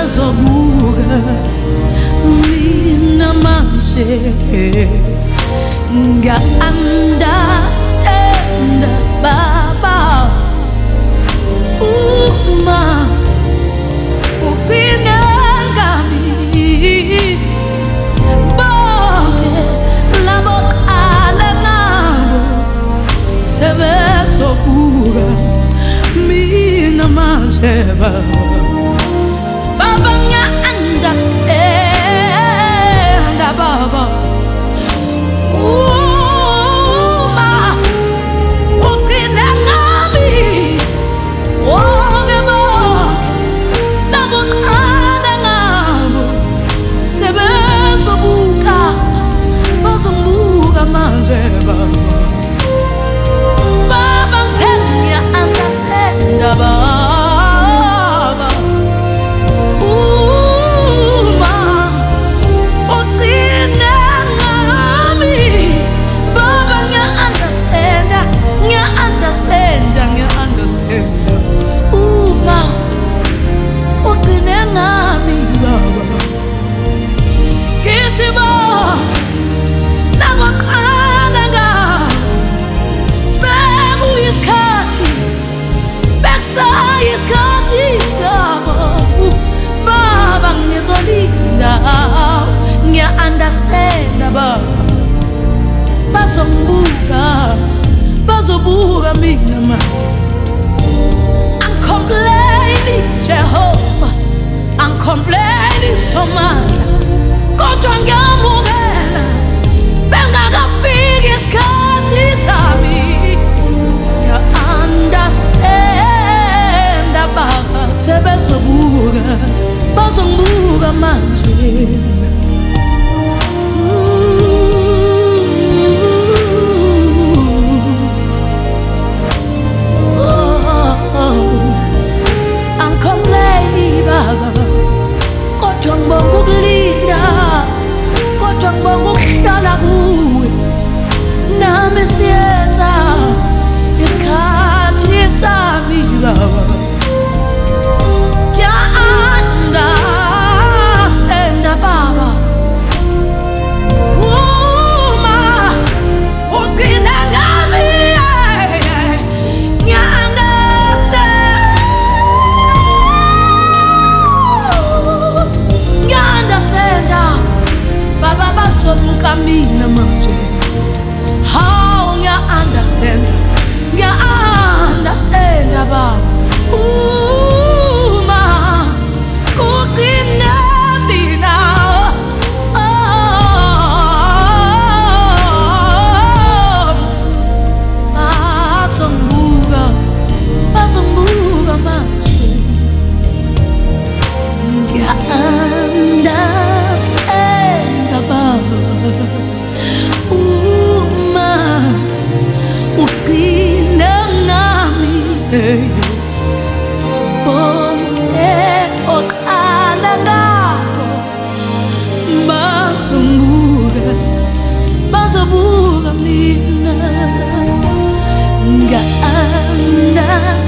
bazobuka mina manje nga-understand baba uma uqina ngami bonke labo qala ngabo sebezobuka mina manje baba understand baba uma uqina ngami wonke labo qala ngabo sebezobuka bazombuka manje baba baba ngithanda understand baba bazobuka mina manje I'm complaining Jehovah I'm complaining so much kodwa ngiyamukela bengakafiki isikhathi sami understand baba sebezobuka bazongibuka manje kodwa ngibonga ukulinda kodwa ngibonga ukuhlala kuwe nami siyeza isikhathi sami baba understand baba uma uqina ngami bazobuka mina manje how understand baba uma uqina mina bazombuka manje understand uma uqina ngami bonke oqala ngakho bazobuka mina nga